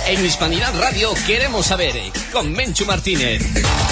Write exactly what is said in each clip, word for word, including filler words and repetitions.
En Hispanidad Radio queremos saber, con Menchu Martínez.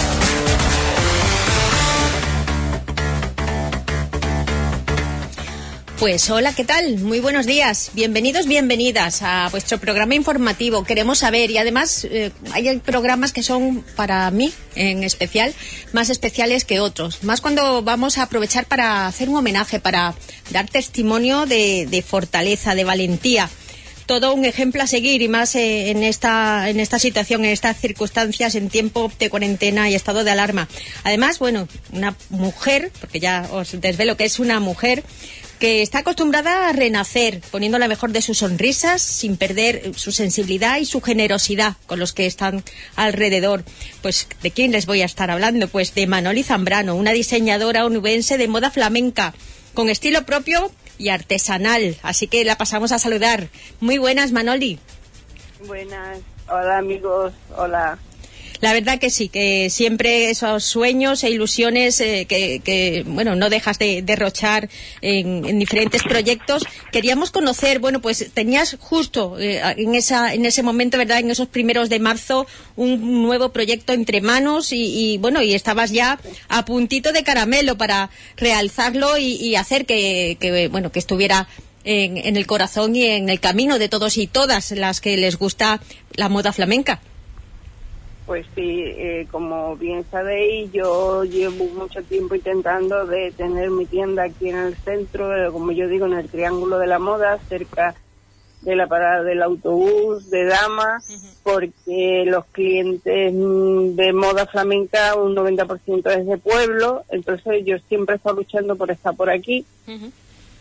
Pues hola, ¿qué tal? Muy buenos días. Bienvenidos, bienvenidas a vuestro programa informativo. Queremos saber, y además eh, hay programas que son para mí, en especial, más especiales que otros. Más cuando vamos a aprovechar para hacer un homenaje, para dar testimonio de, de fortaleza, de valentía. Todo un ejemplo a seguir, y más eh, en esta en esta situación, en estas circunstancias, en tiempo de cuarentena y estado de alarma. Además, bueno, una mujer, porque ya os desvelo que es una mujer que está acostumbrada a renacer, poniendo la mejor de sus sonrisas, sin perder su sensibilidad y su generosidad con los que están alrededor. Pues, ¿de quién les voy a estar hablando? Pues de Manoli Zambrano, una diseñadora onubense de moda flamenca, con estilo propio y artesanal. Así que la pasamos a saludar. Muy buenas, Manoli. Buenas. Hola, amigos. Hola. La verdad que sí, que siempre esos sueños e ilusiones eh, que, que, bueno, no dejas de derrochar en, en diferentes proyectos. Queríamos conocer, bueno, pues tenías justo eh, en esa en ese momento, ¿verdad?, en esos primeros de marzo, un nuevo proyecto entre manos y, y bueno, y estabas ya a puntito de caramelo para realzarlo y, y hacer que, que, bueno, que estuviera en, en el corazón y en el camino de todos y todas las que les gusta la moda flamenca. Pues sí, eh, como bien sabéis, yo llevo mucho tiempo intentando de tener mi tienda aquí en el centro, eh, como yo digo, en el Triángulo de la Moda, cerca de la parada del autobús de Dama, uh-huh. porque los clientes de moda flamenca, un noventa por ciento es de pueblo, entonces yo siempre he estado luchando por estar por aquí. Uh-huh.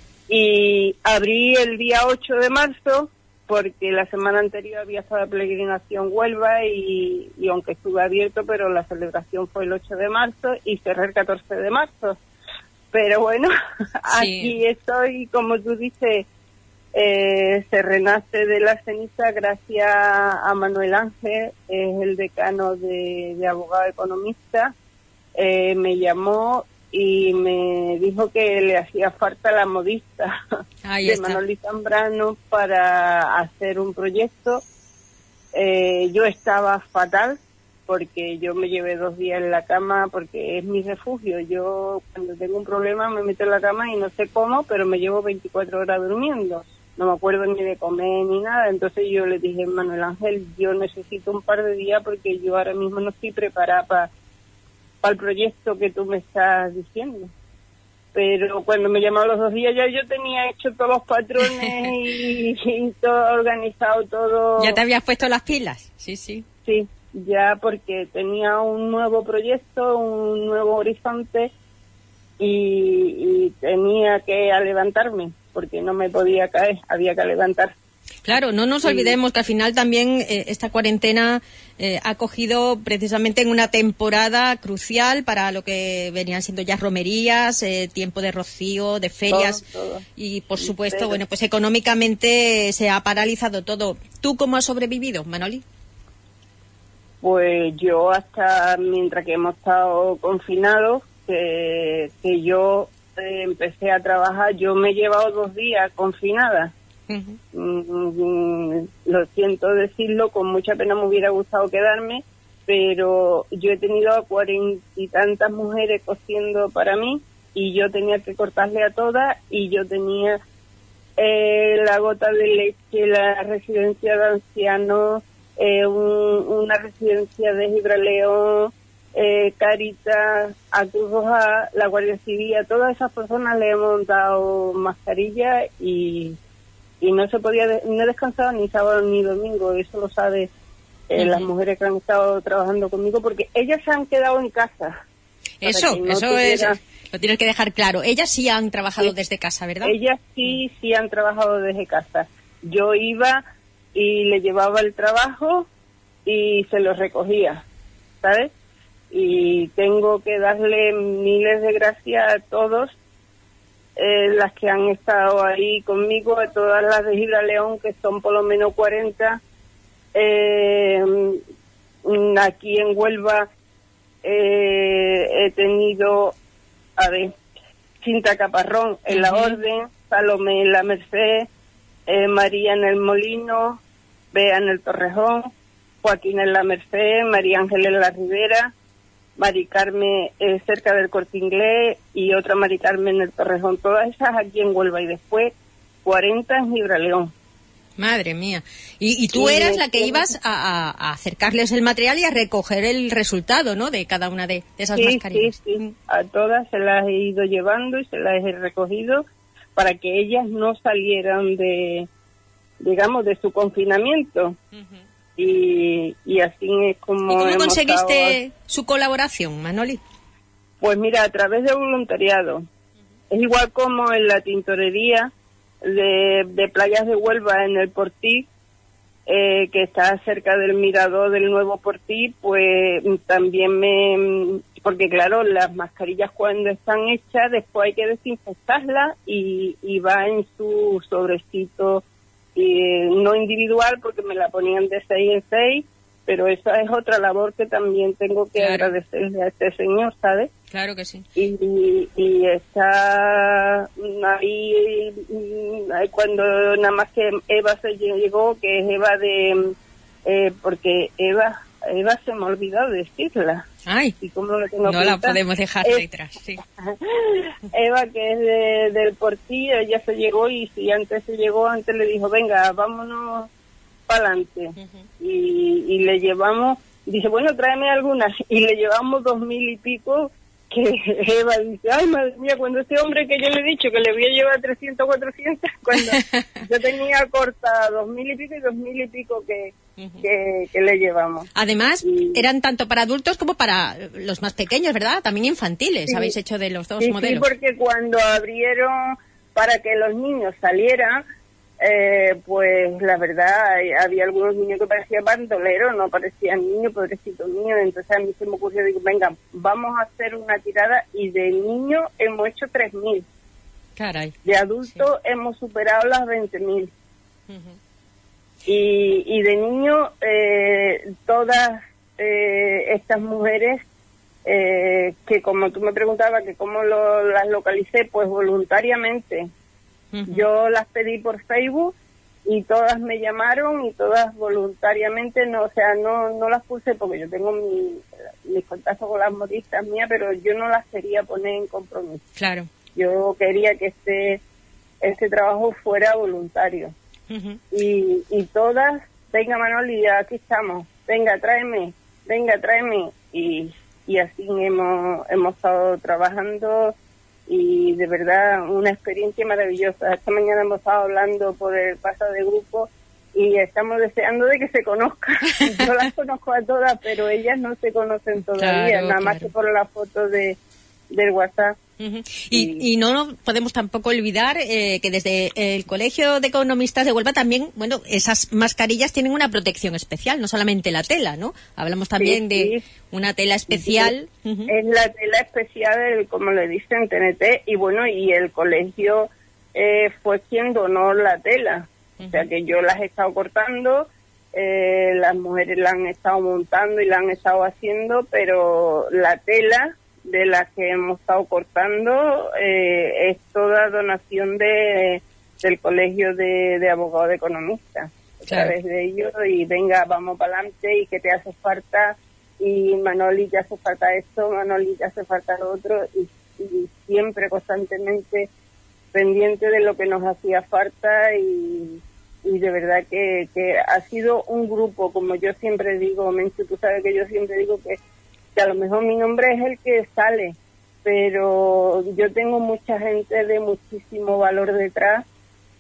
Y abrí el día ocho de marzo, porque la semana anterior había estado la peregrinación Huelva y, y aunque estuve abierto, pero la celebración fue el ocho de marzo y cerré el catorce de marzo. Pero bueno, sí. Aquí estoy, como tú dices, eh, se renace de la ceniza gracias a Manuel Ángel, es el decano de, de abogado economista, eh, me llamó y me dijo que le hacía falta la modista Ahí de está. Manoli Zambrano para hacer un proyecto. Eh, yo estaba fatal porque yo me llevé dos días en la cama porque es mi refugio. Yo cuando tengo un problema me meto en la cama y no sé cómo, pero me llevo veinticuatro horas durmiendo. No me acuerdo ni de comer ni nada. Entonces yo le dije, Manuel Ángel, yo necesito un par de días porque yo ahora mismo no estoy preparada para para el proyecto que tú me estás diciendo. Pero cuando me llamó los dos días ya yo tenía hecho todos los patrones y, y todo organizado, todo. ¿Ya te habías puesto las pilas? Sí, sí. Sí, ya porque tenía un nuevo proyecto, un nuevo horizonte y, y tenía que levantarme porque no me podía caer, había que levantar. Claro, no nos olvidemos que al final también eh, esta cuarentena eh, ha cogido precisamente en una temporada crucial para lo que venían siendo ya romerías, eh, tiempo de rocío, de ferias todo, todo. Y por supuesto, Pero... bueno, pues económicamente se ha paralizado todo. ¿Tú cómo has sobrevivido, Manoli? Pues yo hasta mientras que hemos estado confinados, que, que yo eh, empecé a trabajar, yo me he llevado dos días confinada. Uh-huh. Mm, lo siento decirlo, con mucha pena me hubiera gustado quedarme, pero yo he tenido a cuarenta y tantas mujeres cosiendo para mí y yo tenía que cortarle a todas y yo tenía eh, la gota de leche, la residencia de ancianos, eh, un, una residencia de Gibraleón, eh, Caritas, a Cruz Roja, la Guardia Civil, a todas esas personas le he montado mascarilla y y no se podía, de, no descansaba ni sábado ni domingo, eso lo sabe eh, uh-huh. las mujeres que han estado trabajando conmigo, porque ellas se han quedado en casa. Eso, no eso tuviera... es, lo tienes que dejar claro. Ellas sí han trabajado sí. desde casa, ¿verdad? Ellas sí, sí han trabajado desde casa. Yo iba y le llevaba el trabajo y se lo recogía, ¿sabes? Y tengo que darle miles de gracias a todos. Eh, las que han estado ahí conmigo, a todas las de Gibraleón, que son por lo menos cuarenta. Eh, aquí en Huelva eh, he tenido, a ver, Cinta Caparrón en la uh-huh. Orden, Salomé en la Merced, eh, María en el Molino, Bea en el Torrejón, Joaquín en la Merced, María Ángel en la Ribera, Mari Carmen eh, cerca del Corte Inglés y otra Mari Carmen en el Torrejón, todas esas aquí en Huelva, y después cuarenta en Gibraleón. Madre mía. Y, y tú y eras la que ibas a, a, a acercarles el material y a recoger el resultado, ¿no?, de cada una de, de esas sí, mascarillas. Sí, sí, a todas se las he ido llevando y se las he recogido para que ellas no salieran de, digamos, de su confinamiento. Uh-huh. y, y así es como... ¿Y cómo hemos conseguiste estado... su colaboración, Manoli? Pues mira, a través de voluntariado. Uh-huh. Es igual como en la tintorería de, de Playas de Huelva en el Portí, eh, que está cerca del mirador del Nuevo Portí, pues también me... Porque claro, las mascarillas cuando están hechas, después hay que desinfectarlas y, y va en su sobrecito, eh, no individual, porque me la ponían de seis en seis, pero esa es otra labor que también tengo que claro. agradecerle a este señor, ¿sabes? Claro que sí. Y, y, y está ahí, cuando nada más que Eva se llegó, que es Eva de... Eh, porque Eva... Eva se me ha olvidado decirla. Ay, ¿Y cómo lo tengo no la podemos dejar es, detrás, sí. Eva, que es de, del Portillo, ella se llegó y si antes se llegó, antes le dijo, venga, vámonos para adelante. Uh-huh. Y, y le llevamos, dice, bueno, tráeme algunas. Y le llevamos dos mil y pico, que Eva dice, ay, madre mía, cuando ese hombre que yo le he dicho que le voy a llevar trescientos, cuatrocientos, cuando yo tenía corta dos mil y pico y dos mil y pico que... Uh-huh. Que, que le llevamos. Además, y... eran tanto para adultos como para los más pequeños, ¿verdad? También infantiles, sí. Habéis hecho de los dos sí, modelos. Sí, porque cuando abrieron para que los niños salieran, eh, pues la verdad, había algunos niños que parecían bandoleros, no parecían niños, pobrecitos niños, entonces a mí se me ocurrió, digo, venga, vamos a hacer una tirada, y de niños hemos hecho tres mil. Caray. De adultos sí. Hemos superado las veinte mil. Uh-huh. Y, y de niño, eh, todas eh, estas mujeres, eh, que como tú me preguntabas, que cómo lo, las localicé, pues voluntariamente. Uh-huh. Yo las pedí por Facebook y todas me llamaron y todas voluntariamente, no, o sea, no no las puse porque yo tengo mi, mis contactos con las modistas mías, pero yo no las quería poner en compromiso. Claro. Yo quería que este, este trabajo fuera voluntario. Uh-huh. y, y todas, venga Manoli, aquí estamos, venga tráeme, venga tráeme, y, y así hemos, hemos estado trabajando, y de verdad una experiencia maravillosa. Esta mañana hemos estado hablando por el pasado de grupo y estamos deseando de que se conozcan. Yo las conozco a todas, pero ellas no se conocen todavía, claro, nada claro. más que por la foto de del WhatsApp. Uh-huh. Y, y no podemos tampoco olvidar eh, que desde el Colegio de Economistas de Huelva también, bueno, esas mascarillas tienen una protección especial, no solamente la tela, ¿no? Hablamos también sí, de sí. una tela especial. Sí. Uh-huh. Es la tela especial, como le dicen, T N T, y bueno, y el colegio eh, fue quien donó la tela. Uh-huh. O sea que yo las he estado cortando, eh, las mujeres la han estado montando y la han estado haciendo, pero la tela de las que hemos estado cortando eh, es toda donación de del Colegio de, de Abogados de Economistas, a claro. través de ellos, y venga, vamos para adelante, y que te hace falta, y Manoli, te hace falta esto, Manoli, te hace falta lo otro, y, y siempre, constantemente, pendiente de lo que nos hacía falta, y, y de verdad que, que ha sido un grupo, como yo siempre digo, Menchu, tú sabes que yo siempre digo que que a lo mejor mi nombre es el que sale, pero yo tengo mucha gente de muchísimo valor detrás,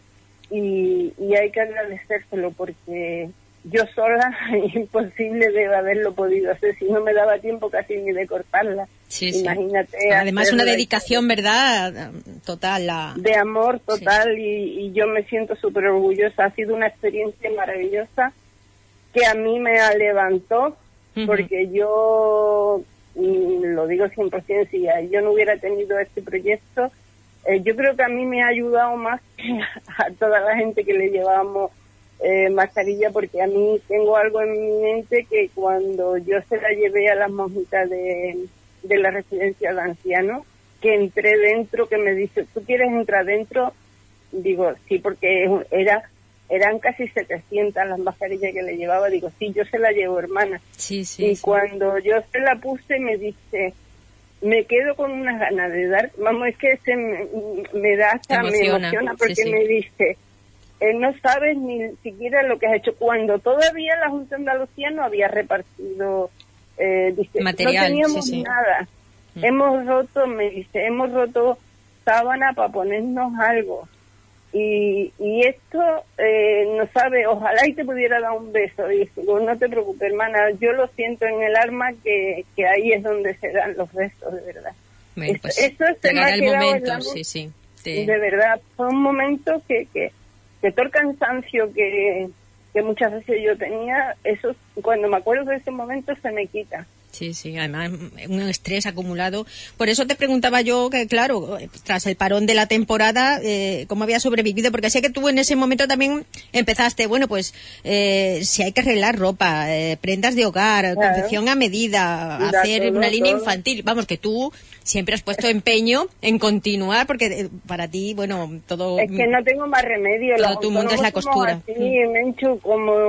y, y hay que agradecérselo, porque yo sola imposible de haberlo podido hacer, si no me daba tiempo casi ni de cortarla. Sí, Imagínate. Sí. Además una dedicación, ¿verdad? Total. La... De amor total, sí. y, y yo me siento súper orgullosa. Ha sido una experiencia maravillosa que a mí me levantó, porque yo, lo digo cien por ciento, si yo no hubiera tenido este proyecto, eh, yo creo que a mí me ha ayudado más que a toda la gente que le llevamos eh, mascarilla, porque a mí tengo algo en mi mente que cuando yo se la llevé a las monjitas de, de la residencia de ancianos, que entré dentro, que me dice, ¿tú quieres entrar dentro? Digo, sí, porque era eran casi setecientas las mascarillas que le llevaba. Digo, sí, yo se la llevo, hermana. Sí, sí, y sí. cuando yo se la puse, me dice, me quedo con unas ganas de dar, vamos, es que se me, me da hasta, me emociona, porque sí, sí. me dice, eh, no sabes ni siquiera lo que has hecho, cuando todavía la Junta de Andalucía no había repartido, eh, dice, material, no teníamos sí, sí. nada, mm. hemos roto, me dice, hemos roto sábana para ponernos algo. Y, y esto, eh, no sabe, ojalá y te pudiera dar un beso. Y digo, no te preocupes, hermana, yo lo siento en el alma que, que ahí es donde se dan los besos, de verdad. Bueno, pues eso se me ha el quedado momento, en la... sí, sí. Te... De verdad, fue un momento que, que, que todo el cansancio que, que muchas veces yo tenía, eso, cuando me acuerdo de ese momento se me quita. Sí, sí, además un estrés acumulado. Por eso te preguntaba yo que, claro, tras el parón de la temporada, eh, ¿cómo había sobrevivido? Porque sé que tú en ese momento también empezaste, bueno, pues eh, si hay que arreglar ropa, eh, prendas de hogar, claro, confección a medida, da hacer todo, una línea todo. infantil. Vamos, que tú siempre has puesto empeño en continuar, porque para ti, bueno, todo... Es que no tengo más remedio. Todo tu mundo es la costura. Sí, mm. Menchu,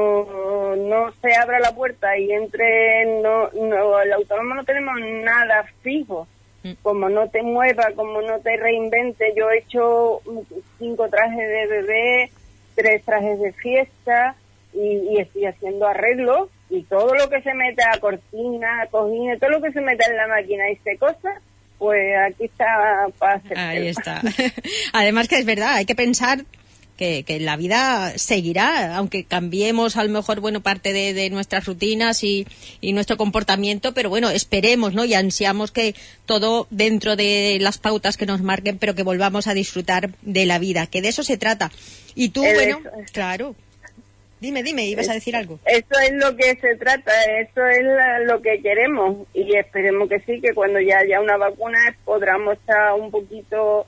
como no se abra la puerta y entre... no, no el autónomo no tenemos nada fijo, mm. como no te mueva, como no te reinvente. Yo he hecho cinco trajes de bebé, tres trajes de fiesta y, y estoy haciendo arreglos, y todo lo que se mete a cortina, a cojines, todo lo que se mete en la máquina y se cosa, pues aquí está para hacer. Ahí está. Además que es verdad, hay que pensar Que, que la vida seguirá, aunque cambiemos a lo mejor, bueno, parte de, de nuestras rutinas y, y nuestro comportamiento, pero bueno, esperemos, ¿no? Y ansiamos que todo dentro de las pautas que nos marquen, pero que volvamos a disfrutar de la vida, que de eso se trata. Y tú, el bueno, eso. claro, dime, dime, ibas es, a decir algo. Eso es lo que se trata, eso es la, lo que queremos, y esperemos que sí, que cuando ya haya una vacuna podamos estar un poquito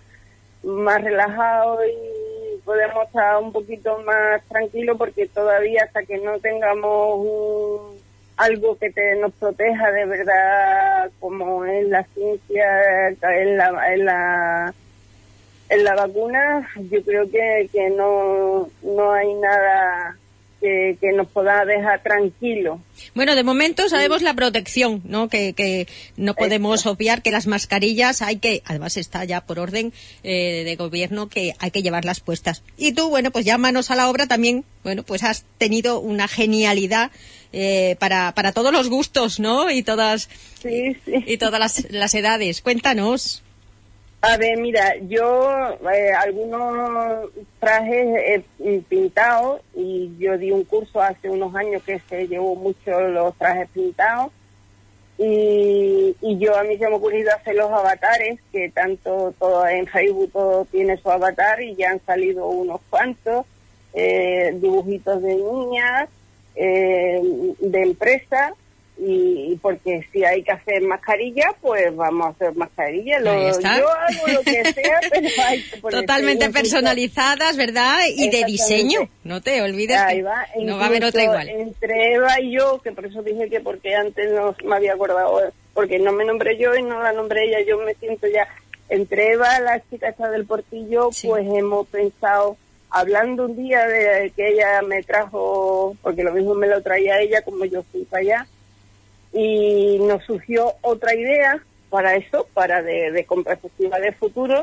más relajados y podemos estar un poquito más tranquilos, porque todavía hasta que no tengamos un, algo que te, nos proteja de verdad, como es la ciencia, en la, en la, en la vacuna, yo creo que, que no, no hay nada que, que nos pueda dejar tranquilos. Bueno, de momento sabemos la protección, ¿no? Que, que no podemos Esto. obviar que las mascarillas hay que, además está ya por orden eh, de gobierno que hay que llevarlas puestas. Y tú, bueno, pues ya manos a la obra también, bueno, pues has tenido una genialidad eh, para, para todos los gustos, ¿no? Y todas, sí, sí. y todas las, las edades. Cuéntanos. A ver, mira, yo eh, algunos trajes he pintado, y yo di un curso hace unos años que se llevó mucho los trajes pintados, y, y yo a mí se me ha ocurrido hacer los avatares, que tanto todo en Facebook todo tiene su avatar, y ya han salido unos cuantos, eh, dibujitos de niñas, eh, de empresa. Y porque si hay que hacer mascarilla, pues vamos a hacer mascarilla. Lo, yo hago lo que sea, pero hay que poner totalmente personalizadas, ¿verdad? Y de diseño. No te olvides que va. no va a haber otra igual. Entre Eva y yo, que por eso dije que porque antes no me había acordado, porque no me nombré yo y no la nombré ella, yo me siento ya. Entre Eva, la chica esta del Portillo, sí. Pues hemos pensado, hablando un día de que ella me trajo, porque lo mismo me lo traía ella como yo fui para allá, y nos surgió otra idea para eso, para de, de con perspectiva de futuro,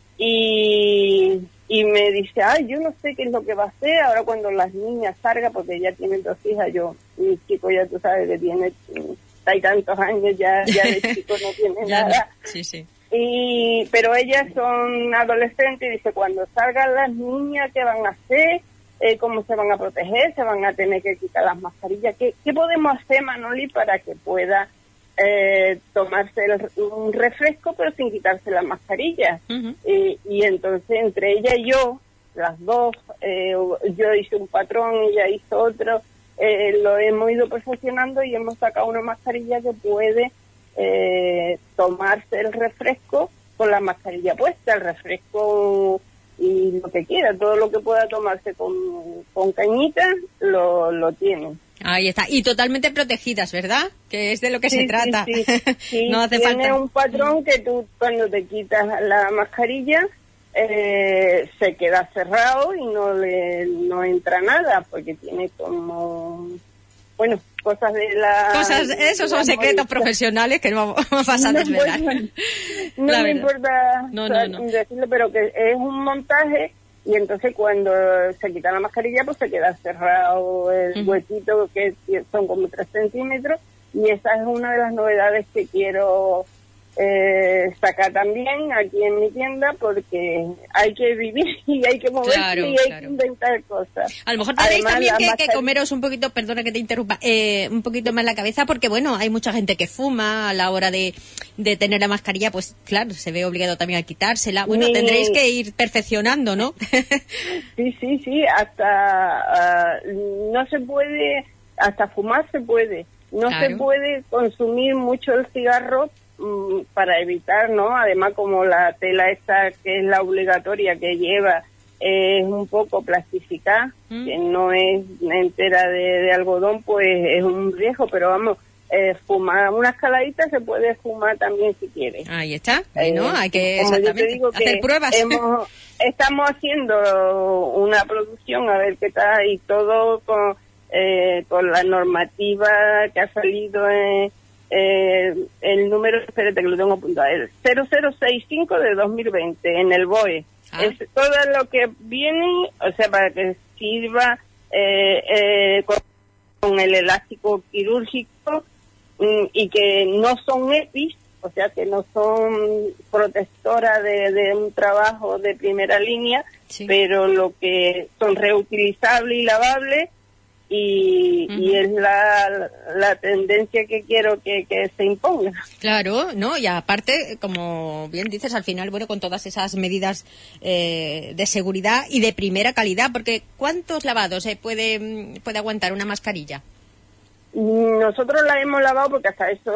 y, y me dice, ay, yo no sé qué es lo que va a hacer ahora cuando las niñas salgan, porque ella tiene dos hijas, yo, mi chico ya tú sabes que tiene hay tantos años, ya, ya de chico no tiene nada. No. Sí, sí. Y, pero ellas son adolescentes, y dice, cuando salgan las niñas, ¿qué van a hacer? Eh, cómo se van a proteger, se van a tener que quitar las mascarillas. ¿Qué, qué podemos hacer, Manoli, para que pueda eh, tomarse el, un refresco pero sin quitarse la mascarilla? Uh-huh. eh, y entonces entre ella y yo, las dos, eh, yo hice un patrón, ella hizo otro, eh, lo hemos ido perfeccionando y hemos sacado una mascarilla que puede eh, tomarse el refresco con la mascarilla puesta, el refresco y lo que quiera, todo lo que pueda tomarse con, con cañita, lo, lo tienen. Ahí está, y totalmente protegidas, ¿verdad? Que es de lo que sí, se trata. Sí, sí. Sí, no hace tiene falta. un patrón que tú cuando te quitas la mascarilla, eh, se queda cerrado y no le no entra nada, porque tiene como, bueno, cosas de la... Cosas, esos son secretos profesionales que no vas a desvelar. No, no, no me importa no, no, no. decirlo, pero que es un montaje, y entonces cuando se quita la mascarilla, pues se queda cerrado el uh-huh. huequito, que son como tres centímetros, y esa es una de las novedades que quiero eh, sacar también aquí en mi tienda, porque hay que vivir y hay que moverse, claro, y hay claro. que inventar cosas. A lo mejor tenéis Además, también que, mascarilla... que comeros un poquito, perdona que te interrumpa, eh, un poquito más la cabeza, porque bueno, hay mucha gente que fuma a la hora de, de tener la mascarilla, pues claro, se ve obligado también a quitársela. Bueno, Ni... tendréis que ir perfeccionando, ¿no? Sí, sí, sí, hasta uh, no se puede, hasta fumar se puede, no claro. se puede consumir mucho el cigarro um, para evitar, ¿no? Además, como la tela esta, que es la obligatoria que lleva, es un poco plastificada, mm. que no es entera de, de algodón, pues es un riesgo, pero vamos, eh, fumar unas caladitas se puede fumar también si quiere. Ahí está, eh, ¿no? Hay que como yo te digo hacer que pruebas. Hemos, estamos haciendo una producción, a ver qué tal, y todo con, eh, con la normativa que ha salido en eh, el número, espérate que lo tengo apuntado, el cero cero seis cinco de dos mil veinte en el B O E. Ah. Es todo lo que viene, o sea, para que sirva eh, eh, con, con el elástico quirúrgico mm, y que no son EPIs, o sea, que no son protectoras de, de un trabajo de primera línea, sí. pero lo que son reutilizables y lavables, y, uh-huh. y es la, la tendencia que quiero que, que se imponga. Claro, ¿no? Y aparte, como bien dices, al final, bueno, con todas esas medidas eh, de seguridad y de primera calidad, porque ¿cuántos lavados eh, puede, puede aguantar una mascarilla? Nosotros la hemos lavado, porque hasta eso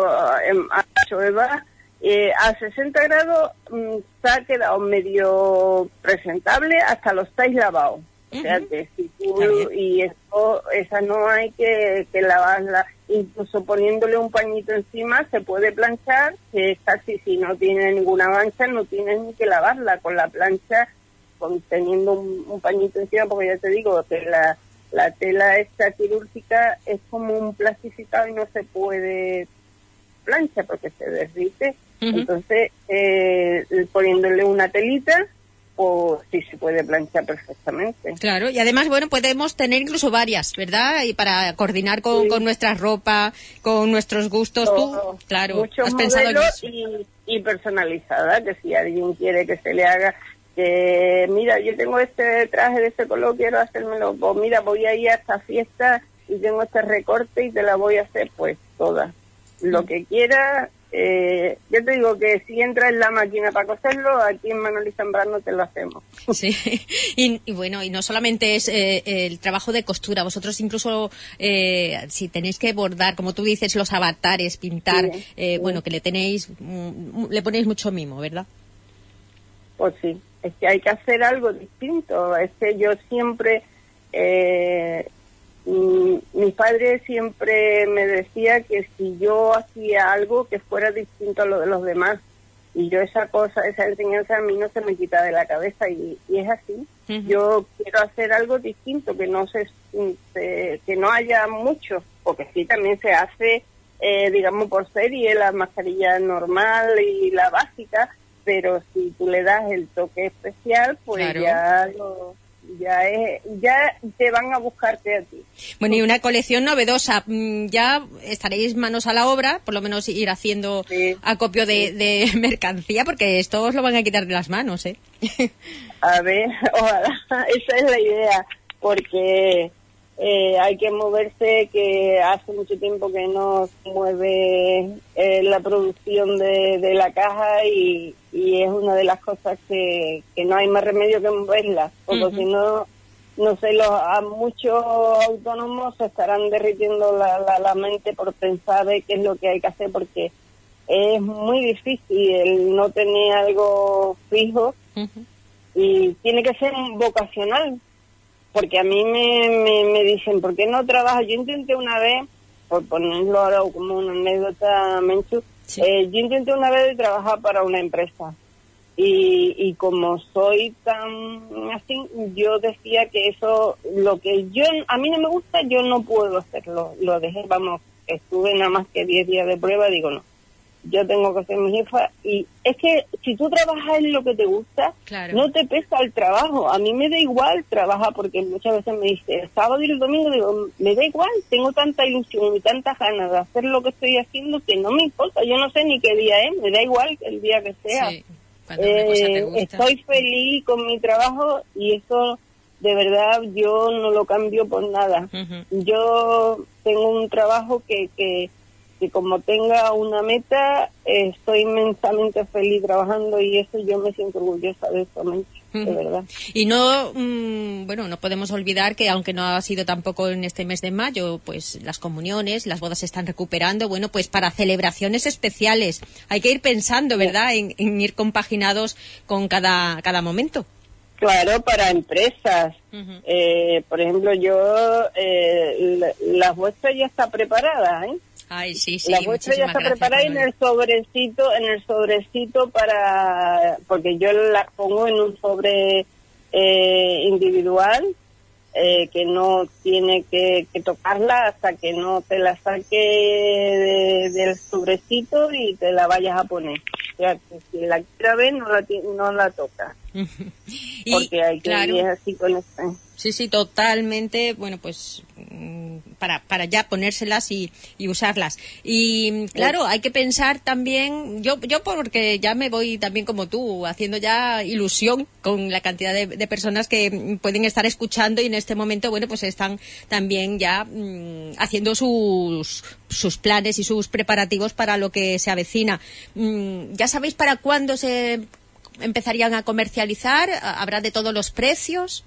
ha hecho Eva, eh, a sesenta grados mmm, se ha quedado medio presentable hasta los seis lavados. O sea, que si tú, y eso, esa no hay que, que lavarla, incluso poniéndole un pañito encima se puede planchar, que es casi, si no tiene ninguna mancha, no tienes ni que lavarla con la plancha, con, teniendo un, un pañito encima, porque ya te digo que la, la tela esta quirúrgica es como un plastificado y no se puede plancha porque se derrite. Uh-huh. Entonces, eh, poniéndole una telita, o sí se puede planchar perfectamente. Claro, y además, bueno, podemos tener incluso varias, ¿verdad? Y para coordinar con, sí. con nuestra ropa, con nuestros gustos. Todo. Tú, claro, muchos has pensado en eso. Y, y personalizada, que si alguien quiere que se le haga, que mira, yo tengo este traje de este color, quiero hacérmelo, pues mira, voy a ir a esta fiesta y tengo este recorte y te la voy a hacer, pues toda. Lo que quiera. Eh, yo te digo que si entra en la máquina para coserlo, aquí en Manol y Zambrano te lo hacemos. Sí, y, y bueno, y no solamente es eh, el trabajo de costura, vosotros incluso eh, si tenéis que bordar, como tú dices, los avatares, pintar, sí, eh, sí. bueno, que le tenéis, mm, le ponéis mucho mimo, ¿verdad? Pues sí, es que hay que hacer algo distinto, es que yo siempre... Eh, Mm, mi padre siempre me decía que si yo hacía algo que fuera distinto a lo de los demás, y yo esa cosa, esa enseñanza a mí no se me quita de la cabeza, y, y es así. Uh-huh. Yo quiero hacer algo distinto, que no se, se que no haya mucho, porque sí también se hace, eh, digamos, por serie, la mascarilla normal y la básica, pero si tú le das el toque especial, pues claro. ya lo... ya es, ya te van a buscarte a ti. Bueno, y una colección novedosa, ya estaréis manos a la obra, por lo menos ir haciendo sí, acopio de, sí. de mercancía, porque esto os lo van a quitar de las manos, ¿eh? A ver, ojalá, esa es la idea, porque eh, hay que moverse, que hace mucho tiempo que no se mueve eh, la producción de, de la caja, y y es una de las cosas que, que no hay más remedio que moverla, porque uh-huh. si no, no sé, los, a muchos autónomos se estarán derritiendo la, la, la mente por pensar de qué es lo que hay que hacer, porque es muy difícil el no tener algo fijo uh-huh. y tiene que ser vocacional, porque a mí me, me, me dicen, ¿por qué no trabajas? Yo intenté una vez, por ponerlo ahora como una anécdota, Menchu, sí. eh, yo intenté una vez de trabajar para una empresa, Y, y como soy tan así, yo decía que eso, lo que yo, a mí no me gusta, yo no puedo hacerlo. Lo dejé, vamos, estuve nada más que diez días de prueba, digo no, yo tengo que ser mi jefa. Y es que si tú trabajas en lo que te gusta, claro, no te pesa el trabajo. A mí me da igual trabajar, porque muchas veces me dice, el sábado y el domingo, digo, me da igual, tengo tanta ilusión y tantas ganas de hacer lo que estoy haciendo que no me importa, yo no sé ni qué día es, me da igual el día que sea. Sí. Eh, estoy feliz con mi trabajo y eso de verdad yo no lo cambio por nada. Uh-huh. Yo tengo un trabajo que, que, que como tenga una meta, eh, estoy inmensamente feliz trabajando y eso yo me siento orgullosa de eso, uh-huh, de verdad. Y no, mmm, bueno, no podemos olvidar que aunque no ha sido tampoco en este mes de mayo, pues las comuniones, las bodas se están recuperando, bueno, pues para celebraciones especiales hay que ir pensando, ¿verdad?, en, en ir compaginados con cada, cada momento. Claro, para empresas. Uh-huh. Eh, por ejemplo, yo, eh, la, la vuestra ya está preparada, ¿eh? Ay, sí, sí. La vuestra ya está preparada en el sobrecito, en el sobrecito para, porque yo la pongo en un sobre eh, individual, eh, que no tiene que, que tocarla hasta que no te la saque de, del sobrecito y te la vayas a poner. O sea, que si la quiera ver, no la, no la toca. Y, porque hay que claro, ir así con esto. Sí, sí, totalmente, bueno, pues para para ya ponérselas y, y usarlas. Y claro, hay que pensar también, yo yo porque ya me voy también como tú, haciendo ya ilusión con la cantidad de, de personas que pueden estar escuchando y en este momento, bueno, pues están también ya mmm, haciendo sus sus planes y sus preparativos para lo que se avecina. Mmm, ¿ya sabéis para cuándo se empezarían a comercializar? ¿Habrá de todos los precios?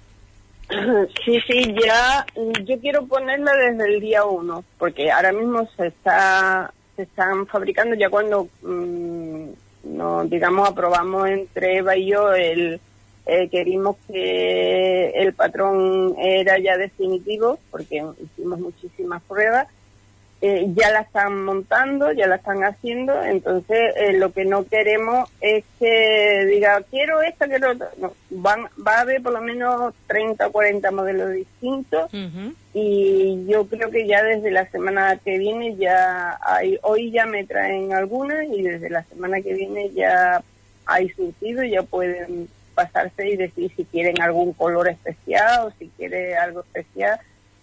Sí, sí, ya yo quiero ponerla desde el día uno, porque ahora mismo se está se están fabricando ya cuando mmm, no digamos aprobamos entre Eva y yo el eh, queríamos que el patrón era ya definitivo, porque hicimos muchísimas pruebas. Eh, ya la están montando, ya la están haciendo, entonces eh, lo que no queremos es que diga, quiero esta, quiero otra. No, van, va a haber por lo menos treinta o cuarenta modelos distintos, uh-huh, y yo creo que ya desde la semana que viene ya hay, hoy ya me traen algunas y desde la semana que viene ya hay surtido, ya pueden pasarse y decir si quieren algún color especial o si quieren algo especial.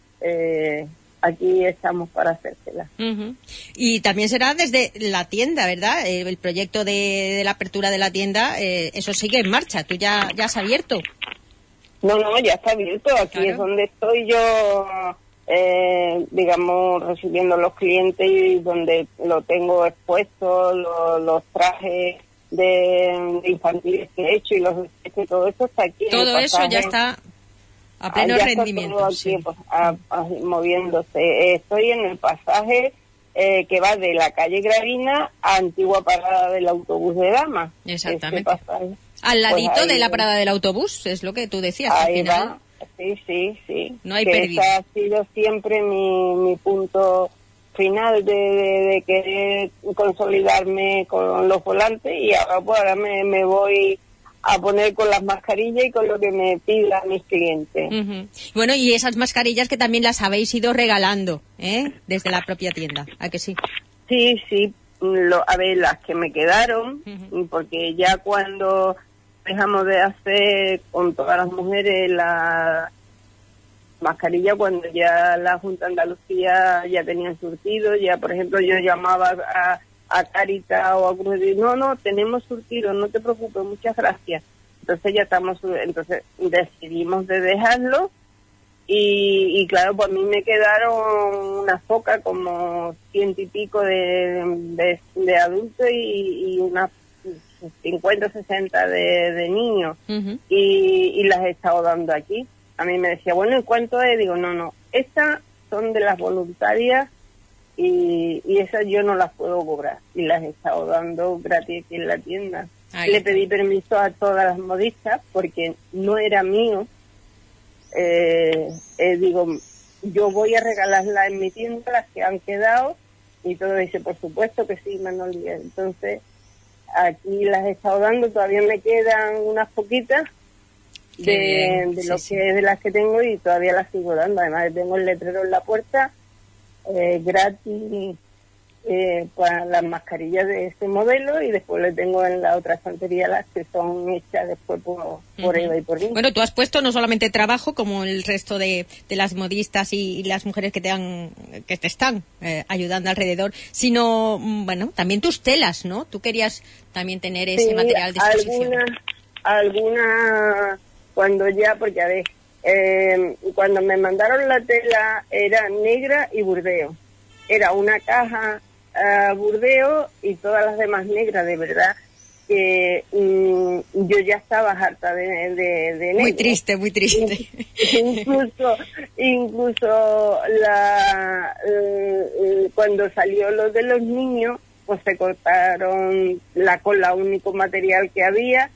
Eh, Aquí estamos para hacérsela. Uh-huh. Y también será desde la tienda, ¿verdad? Eh, el proyecto de, de la apertura de la tienda, eh, eso sigue en marcha. ¿Tú ya, ya has abierto? No, no, ya está abierto. Aquí claro, es donde estoy yo, eh, digamos, recibiendo los clientes y donde lo tengo expuesto, lo, los trajes de, de infantiles que he hecho y los y todo eso está aquí. Todo eso ya está a pleno ya rendimiento. Está todo aquí, sí, pues, a, a, moviéndose. Estoy en el pasaje eh, que va de la calle Gravina a antigua parada del autobús de Damas. Exactamente. Este al ladito pues ahí, de la parada del autobús, es lo que tú decías. Ahí al final, va, sí, sí, sí. No hay que pérdida. Ese ha sido siempre mi, mi punto final de, de, de querer consolidarme con los volantes y ahora, pues, ahora me, me voy a poner con las mascarillas y con lo que me pidan mis clientes. Uh-huh. Bueno, y esas mascarillas que también las habéis ido regalando, ¿eh? Desde la propia tienda, ¿a que sí? Sí, sí, lo, a ver, las que me quedaron, uh-huh, porque ya cuando dejamos de hacer con todas las mujeres la mascarilla, cuando ya la Junta de Andalucía ya tenían surtido, ya por ejemplo yo llamaba a a Caritas o a Cruz de no, no, tenemos surtido, no te preocupes, muchas gracias. Entonces ya estamos, entonces decidimos de dejarlo y, y claro, pues a mí me quedaron unas pocas, como ciento y pico de, de, de adultos y, y unas cincuenta, sesenta de, de niños, uh-huh, y, y las he estado dando aquí. A mí me decía, bueno, ¿y cuánto es? Digo, no, no, estas son de las voluntarias y, y esas yo no las puedo cobrar y las he estado dando gratis aquí en la tienda. Ahí Le pedí permiso a todas las modistas porque no era mío. Eh, eh, digo, yo voy a regalarlas en mi tienda, las que han quedado, y todo dice, por supuesto que sí, Manolía. Entonces, aquí las he estado dando, todavía me quedan unas poquitas de, de lo sí, que sí. de las que tengo y todavía las sigo dando. Además tengo el letrero en la puerta, eh, gratis eh, para las mascarillas de este modelo, y después le tengo en la otra estantería las que son hechas después por, por uh-huh. Eva y por mí. Bueno, tú has puesto no solamente trabajo como el resto de, de las modistas y, y las mujeres que te han que te están eh, ayudando alrededor, sino bueno, también tus telas, ¿no? Tú querías también tener ese sí, material de exposición. Alguna, alguna cuando ya, porque a ver, eh, cuando me mandaron la tela era negra y burdeo. Era una caja Uh, burdeo y todas las demás negras, de verdad que um, yo ya estaba harta de, de, de negro. Muy triste, muy triste. Incluso, incluso la uh, uh, cuando salió lo de los niños, pues se cortaron la con la único material que había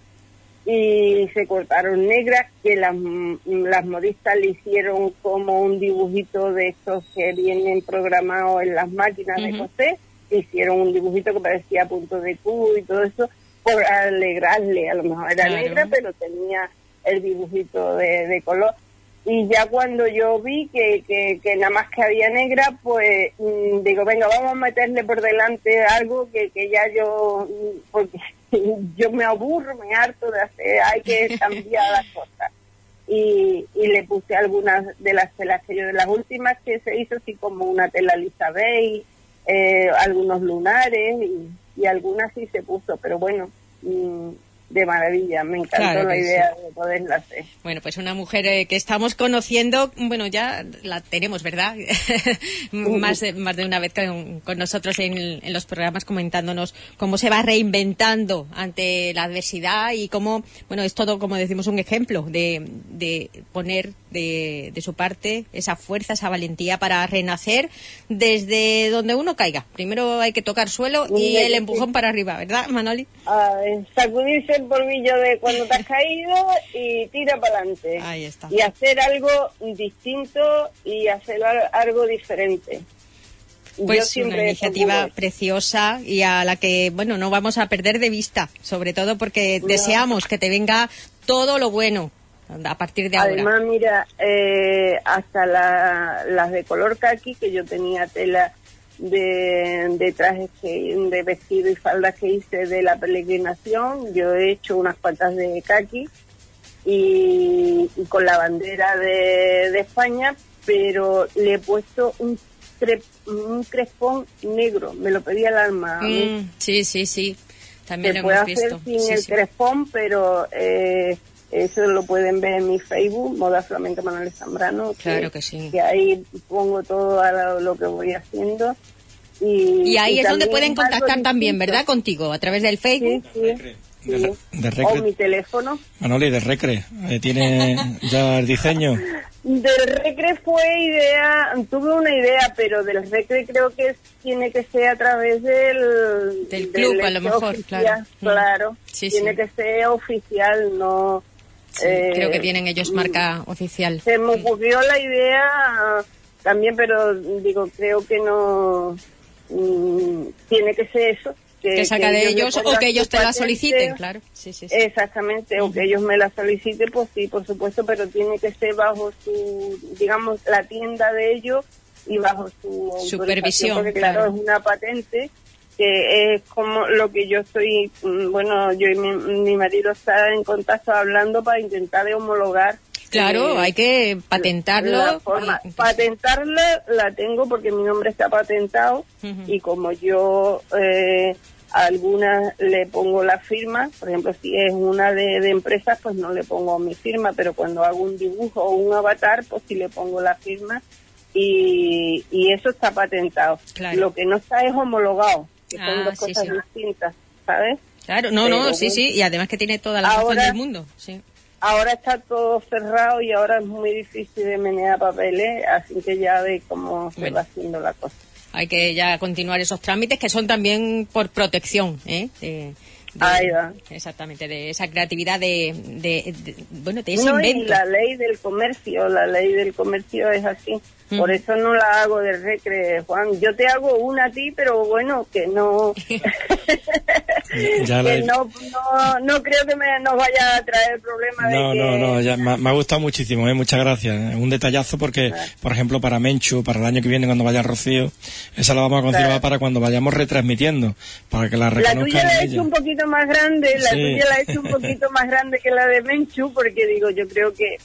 y se cortaron negras, que las, las modistas le hicieron como un dibujito de estos que vienen programados en las máquinas uh-huh. de coser, hicieron un dibujito que parecía punto de cubo y todo eso, por alegrarle, a lo mejor era claro. negra, pero tenía el dibujito de, de color. Y ya cuando yo vi que, que, que nada más que había negra, pues mmm, digo, venga, vamos a meterle por delante algo que, que ya yo, porque yo me aburro, me harto de hacer, hay que cambiar las cosas. Y, y le puse algunas de las telas que yo, de las últimas que se hizo, así como una tela lisa beige, eh, algunos lunares y, y algunas sí se puso, pero bueno, mmm, de maravilla, me encantó claro la idea sí. de poderla hacer. Bueno, pues una mujer eh, que estamos conociendo, bueno, ya la tenemos, ¿verdad? más, de, más de una vez con, con nosotros en, en los programas comentándonos cómo se va reinventando ante la adversidad y cómo, bueno, es todo, como decimos, un ejemplo de, de poner de, de su parte esa fuerza, esa valentía para renacer desde donde uno caiga. Primero hay que tocar suelo y el empujón para arriba, ¿verdad, Manoli? Ah, sacudirse el polvillo de cuando te has caído y tira para adelante. Ahí está. Y hacer algo distinto y hacer algo diferente. Pues una iniciativa preciosa y a la que, bueno, no vamos a perder de vista, sobre todo porque no. deseamos que te venga todo lo bueno a partir de ahora. Además, mira, eh, hasta la, las de color caqui, que yo tenía tela de, de trajes, que, de vestido y faldas que hice de la peregrinación, yo he hecho unas cuantas de caqui y, y con la bandera de, de España, pero le he puesto un, cre, un crespón negro, me lo pedía el alma. Mm, sí, sí, sí, también se lo puede hemos hacer visto. sin sí, el sí. crespón, pero eh, eso lo pueden ver en mi Facebook, Moda Flamenca Manuel Zambrano. Claro que, que sí. Que ahí pongo todo a lo, lo que voy haciendo. Y, y ahí y es donde pueden contactar también, ¿verdad? Contigo, a través del Facebook. Sí, sí, sí. De, de Recre. O mi teléfono. Manoli, de Recre, eh, ¿tiene ya el diseño? Del Recre fue idea, tuve una idea, pero del Recre creo que tiene que ser a través del... Del club, del a lo mejor, oficial, claro. Claro, sí, tiene sí. que ser oficial, no... Sí, eh, creo que tienen ellos marca oficial. Se me ocurrió la idea también, pero digo, creo que no... Mmm, tiene que ser eso. Que, que saca que de ellos o que ellos te la patente, soliciten, claro. Sí, sí, sí. Exactamente, uh-huh. o que ellos me la soliciten, pues sí, por supuesto, pero tiene que ser bajo su, digamos, la tienda de ellos y bajo su supervisión. Porque claro, claro, es una patente que es como lo que yo estoy, bueno, yo y mi, mi marido está en contacto hablando para intentar de homologar. Claro, eh, hay que patentarlo. La forma. Patentarla la tengo porque mi nombre está patentado uh-huh. y como yo eh, a algunas le pongo la firma, por ejemplo, si es una de, de empresas, pues no le pongo mi firma, pero cuando hago un dibujo o un avatar, pues sí le pongo la firma y, y eso está patentado. Claro. Lo que no está es homologado, que ah, son dos sí, cosas sí. distintas, ¿sabes? Claro, no, pero, no, sí, sí, y además que tiene toda la razón del mundo, sí. Ahora está todo cerrado y ahora es muy difícil de menear papeles, así que ya ve cómo se bueno. va haciendo la cosa. Hay que ya continuar esos trámites que son también por protección, ¿eh? De, de, Ahí va. Exactamente, de esa creatividad de, de, de bueno, de ese no, invento. Y la ley del comercio, la ley del comercio es así. Mm. Por eso no la hago de Recre, Juan. Yo te hago una a ti, pero bueno, que no... Ya la... que no, no, no creo que me, nos vaya a traer problemas. No, de que... no, no, ya, me, me ha gustado muchísimo, ¿eh? Muchas gracias. Es un detallazo porque, claro, por ejemplo, para Menchu, para el año que viene cuando vaya al Rocío, esa la vamos a conservar, claro, para cuando vayamos retransmitiendo, para que la reconozcan. La tuya la he ella. hecho un poquito más grande, la sí. tuya la he hecho un poquito más grande que la de Menchu, porque digo, yo creo que...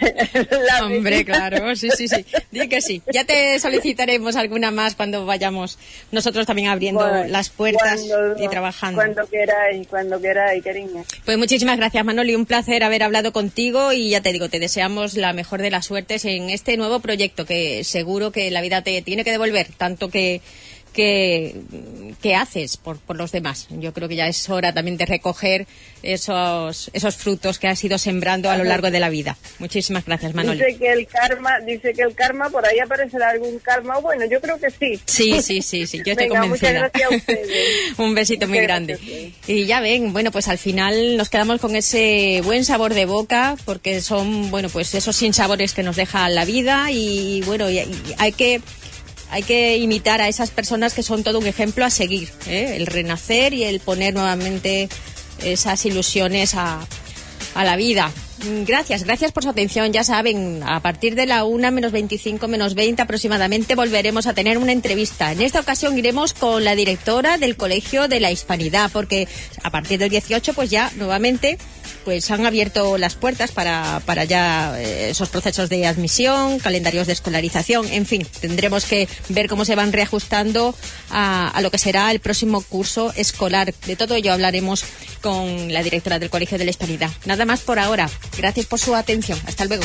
La Hombre, claro, sí, sí, sí. Dí que sí. Ya te solicitaremos alguna más cuando vayamos nosotros también abriendo bueno, las puertas cuando, y trabajando. Cuando queráis, cuando queráis, cariño. Pues muchísimas gracias, Manoli. Un placer haber hablado contigo y ya te digo, te deseamos la mejor de las suertes en este nuevo proyecto que seguro que la vida te tiene que devolver, tanto que que, que haces por, por los demás. Yo creo que ya es hora también de recoger esos esos frutos que has ido sembrando a lo largo de la vida. Muchísimas gracias, Manoli. Dice que el karma, dice que el karma, por ahí aparecerá algún karma. Bueno, yo creo que sí. Sí, sí, sí, sí, yo estoy Venga, convencida. Muchas gracias a ustedes. Un besito muchas muy grande. Gracias. Y ya ven, bueno, pues al final nos quedamos con ese buen sabor de boca, porque son, bueno, pues esos sinsabores que nos deja la vida y, bueno, y, y hay que Hay que imitar a esas personas que son todo un ejemplo a seguir, ¿eh? El renacer y el poner nuevamente esas ilusiones a, a la vida. Gracias, gracias por su atención. Ya saben, a partir de la una menos veinticinco, menos veinte aproximadamente volveremos a tener una entrevista. En esta ocasión iremos con la directora del Colegio de la Hispanidad, porque a partir del dieciocho pues ya nuevamente pues han abierto las puertas para, para ya eh, esos procesos de admisión, calendarios de escolarización, en fin, tendremos que ver cómo se van reajustando a, a lo que será el próximo curso escolar. De todo ello hablaremos con la directora del Colegio de la Hispanidad. Nada más por ahora. Gracias por su atención. Hasta luego.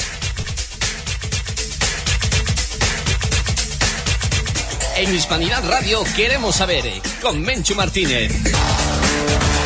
En Hispanidad Radio queremos saber, con Menchu Martínez.